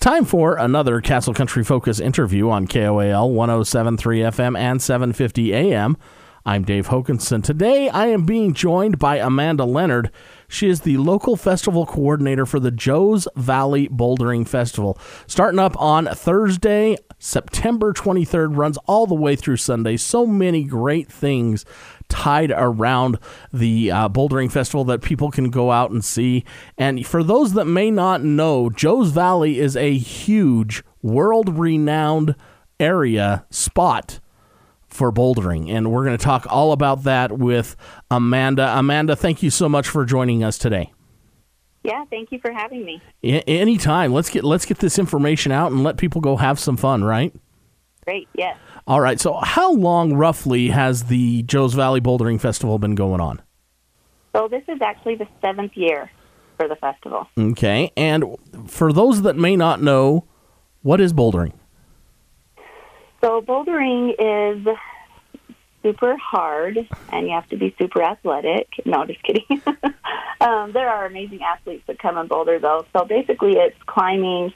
time for another Castle Country Focus interview on KOAL 107.3 FM and 750 AM. I'm Dave Hokanson. Today, I am being joined by Amanda Leonard. She is the local festival coordinator for the Joes Valley Bouldering Festival. Starting up on Thursday, September 23rd, runs all the way through Sunday. So many great things tied around the Bouldering Festival that people can go out and see. And for those that may not know, Joes Valley is a huge, world-renowned area spot for bouldering, and we're going to talk all about that with Amanda. Amanda, thank you so much for joining us today. Yeah, thank you for having me. Anytime. Let's get this information out and let people go have some fun, right? Great, yes. All right, so how long roughly has the Joes Valley Bouldering Festival been going on? So this is actually the 7th year for the festival. Okay, and for those that may not know, what is bouldering? So bouldering is super hard, and you have to be super athletic. No, just kidding. There are amazing athletes that come and boulder, though. So basically it's climbing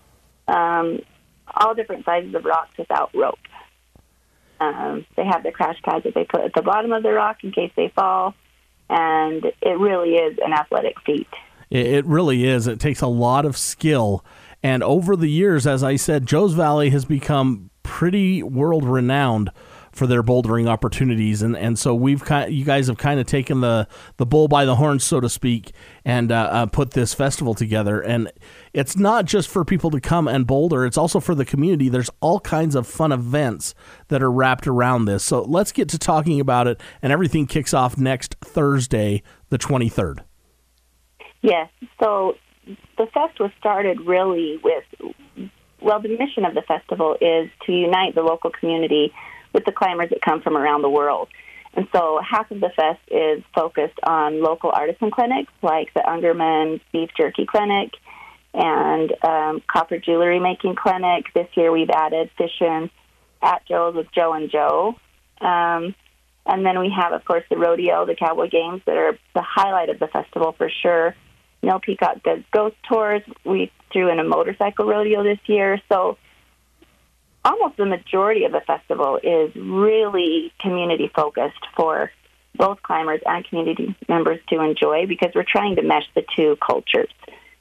all different sizes of rocks without rope. They have the crash pads that they put at the bottom of the rock in case they fall, and it really is an athletic feat. It really is. It takes a lot of skill, and over the years, as I said, Joes Valley has become pretty world-renowned for their bouldering opportunities, and so you guys have kind of taken the bull by the horns, so to speak, and put this festival together. And it's not just for people to come and boulder; it's also for the community. There's all kinds of fun events that are wrapped around this. So let's get to talking about it, and everything kicks off next Thursday, the 23rd. Yes. So the fest was started really with. Well, the mission of the festival is to unite the local community with the climbers that come from around the world. And so half of the fest is focused on local artisan clinics like the Ungerman Beef Jerky Clinic and Copper Jewelry Making Clinic. This year we've added Fishing at Joe's with Joe and Joe. And then we have, of course, the rodeo, the cowboy games that are the highlight of the festival for sure. Neil Peacock does ghost tours. We threw in a motorcycle rodeo this year. So almost the majority of the festival is really community-focused for both climbers and community members to enjoy because we're trying to mesh the two cultures.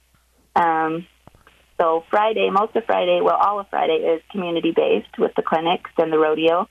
So Friday, all of Friday is community-based with the clinics and the rodeo.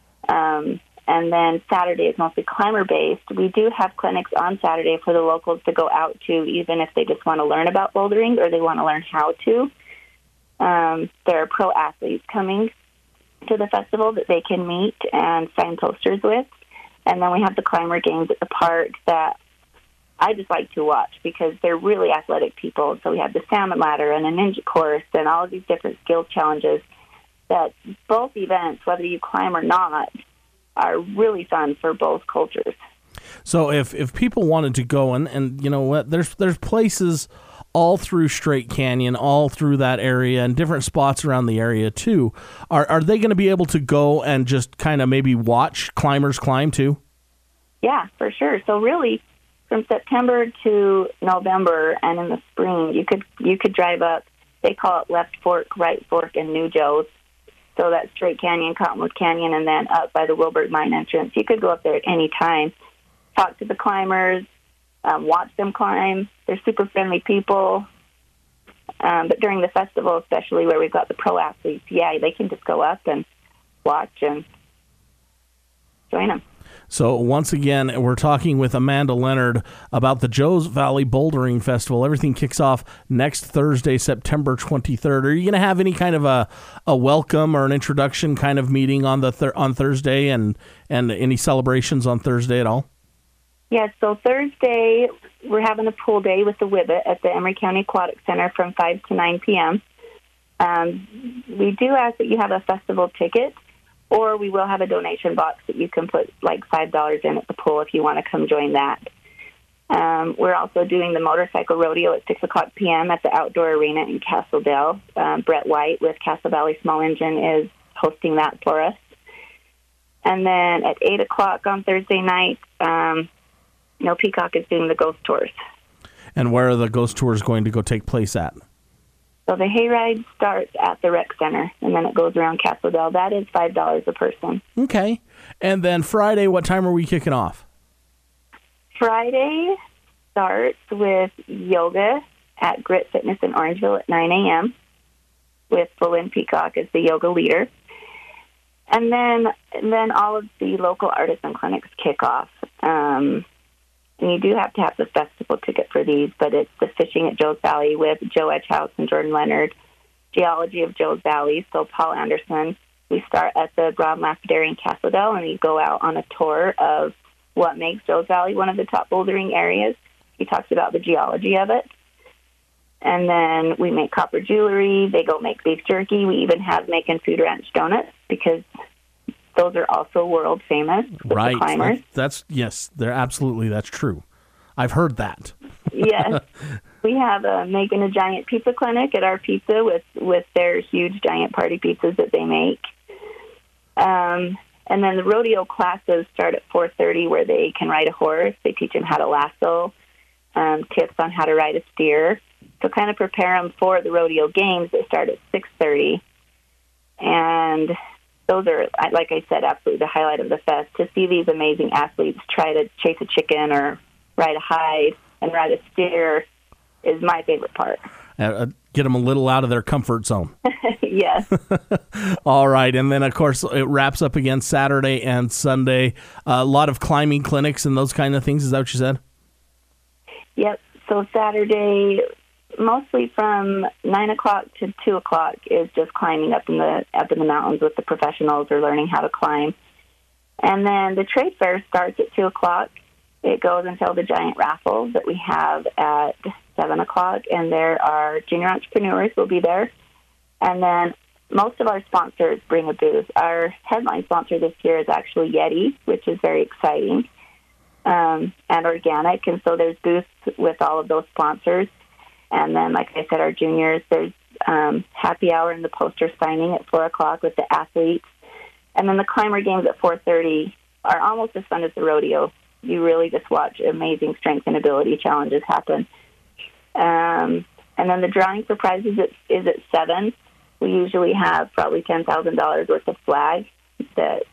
And then Saturday is mostly climber-based. We do have clinics on Saturday for the locals to go out to, even if they just want to learn about bouldering or they want to learn how to. There are pro athletes coming to the festival that they can meet and sign posters with. And then we have the climber games at the park that I just like to watch because they're really athletic people. So we have the salmon ladder and a ninja course and all of these different skill challenges that both events, whether you climb or not, are really fun for both cultures. So if people wanted to go, and you know what, there's places all through Straight Canyon, all through that area, and different spots around the area too. Are they going to be able to go and just kind of maybe watch climbers climb too? Yeah, for sure. So really, from September to November and in the spring, you could drive up. They call it Left Fork, Right Fork, and New Joe's. So that's Straight Canyon, Cottonwood Canyon, and then up by the Wilburg Mine entrance. You could go up there at any time, talk to the climbers, watch them climb. They're super friendly people. But during the festival, especially where we've got the pro athletes, they can just go up and watch and join them. So once again, we're talking with Amanda Leonard about the Joes Valley Bouldering Festival. Everything kicks off next Thursday, September 23rd. Are you going to have any kind of a welcome or an introduction kind of meeting on on Thursday and any celebrations on Thursday at all? Yes, so Thursday we're having a pool day with the Whibbit at the Emery County Aquatic Center from 5 to 9 p.m. We do ask that you have a festival ticket, or we will have a donation box that you can put like $5 in at the pool if you want to come join that. We're also doing the motorcycle rodeo at 6 o'clock p.m. at the outdoor arena in Castle Dale. Brett White with Castle Valley Small Engine is hosting that for us. And then at 8 o'clock on Thursday night, Neil Peacock is doing the ghost tours. And where are the ghost tours going to go take place at? So the hayride starts at the rec center, and then it goes around Castle Dell. That is $5 a person. Okay. And then Friday, what time are we kicking off? Friday starts with yoga at Grit Fitness in Orangeville at 9 a.m. with Bolin Peacock as the yoga leader. And then all of the local artisan clinics kick off. And you do have to have the festival ticket for these, but it's the Fishing at Joe's Valley with Joe Edgehouse and Jordan Leonard, Geology of Joe's Valley, so Paul Anderson. We start at the Broad Lapidary in Castle Dell, and you go out on a tour of what makes Joe's Valley one of the top bouldering areas. He talks about the geology of it. And then we make copper jewelry. They go make beef jerky. We even have making Food Ranch donuts because those are also world famous with the climbers. That's true. I've heard that. Yes. We have making a giant pizza clinic at our pizza with their huge giant party pizzas that they make. And then the rodeo classes start at 4:30 where they can ride a horse. They teach them how to lasso, tips on how to ride a steer. So kind of prepare them for the rodeo games that start at 6:30. And those are, like I said, absolutely the highlight of the fest. To see these amazing athletes try to chase a chicken or ride a hide and ride a steer is my favorite part. Get them a little out of their comfort zone. Yes. All right. And then, of course, it wraps up again Saturday and Sunday. A lot of climbing clinics and those kind of things. Is that what you said? Yep. So Saturday, mostly from 9 o'clock to 2 o'clock, is just climbing up in the mountains with the professionals or learning how to climb. And then the trade fair starts at 2 o'clock. It goes until the giant raffle that we have at 7 o'clock, and there are junior entrepreneurs will be there. And then most of our sponsors bring a booth. Our headline sponsor this year is actually Yeti, which is very exciting, and organic. And so there's booths with all of those sponsors. And then, like I said, our juniors, there's happy hour and the poster signing at 4 o'clock with the athletes. And then the climber games at 4:30 are almost as fun as the rodeo. You really just watch amazing strength and ability challenges happen. And then the drawing for prizes is at 7. We usually have probably $10,000 worth of flags that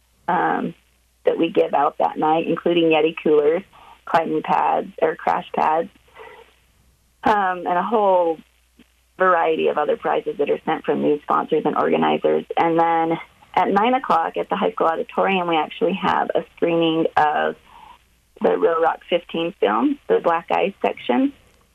we give out that night, including Yeti coolers, climbing pads, or crash pads, and a whole variety of other prizes that are sent from new sponsors and organizers. And then at 9 o'clock at the high school auditorium, we actually have a screening of the Real Rock 15 film, the Black Ice section.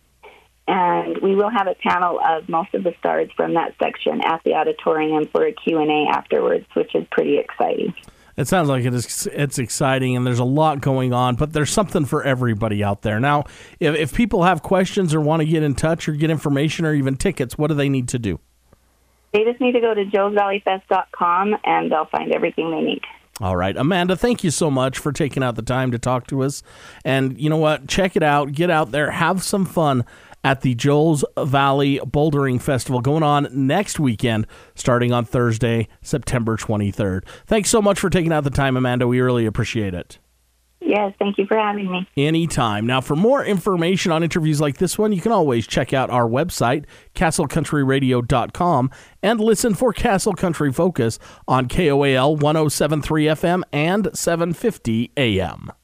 And we will have a panel of most of the stars from that section at the auditorium for a Q&A afterwards, which is pretty exciting. It sounds like it's exciting, and there's a lot going on, but there's something for everybody out there. Now, if people have questions or want to get in touch or get information or even tickets, what do they need to do? They just need to go to joesvalleyfest.com, and they'll find everything they need. All right. Amanda, thank you so much for taking out the time to talk to us. And you know what? Check it out. Get out there. Have some fun at the Joe's Valley Bouldering Festival going on next weekend, starting on Thursday, September 23rd. Thanks so much for taking out the time, Amanda. We really appreciate it. Yes, thank you for having me. Anytime. Now, for more information on interviews like this one, you can always check out our website, castlecountryradio.com, and listen for Castle Country Focus on KOAL 107.3 FM and 750 AM.